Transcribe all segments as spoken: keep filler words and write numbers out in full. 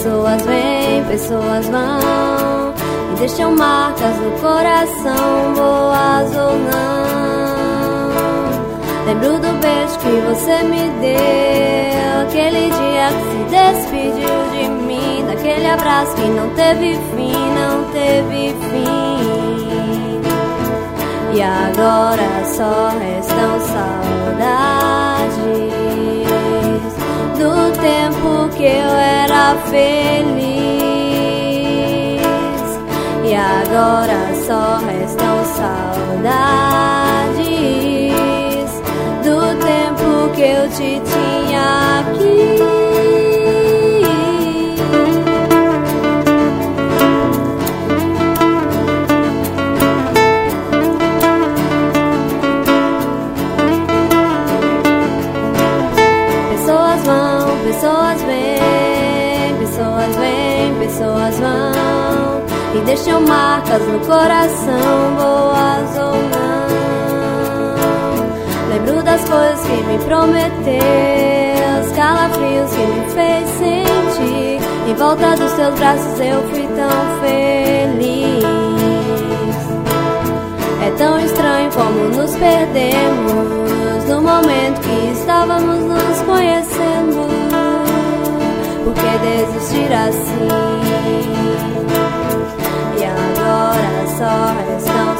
Pessoas vêm, pessoas vão e deixam marcas no coração, boas ou não. Lembro do beijo que você me deu, aquele dia que se despediu de mim, daquele abraço que não teve fim, não teve fim. E agora só restam saudades do tempo que eu era feliz. E agora só restam saudades do tempo que eu te tinha aqui. Pessoas vêm, pessoas vêm, pessoas vão e deixam marcas no coração, boas ou não. Lembro das coisas que me prometeu, os calafrios que me fez sentir. Em volta dos teus braços eu fui tão feliz. É tão estranho como nos perdemos no momento que estávamos nos conhecendo. Por que desistir assim? E agora só restam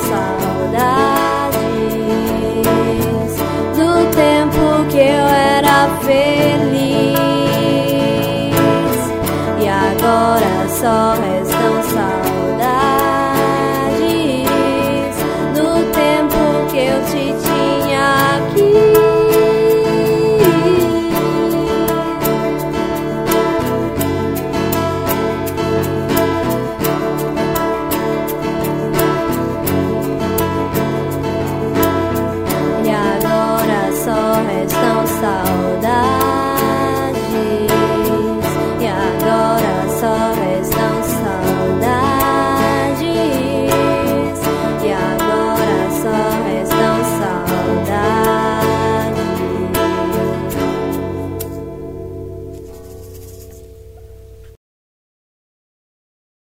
saudades do tempo que eu era feliz. E agora só restam saudades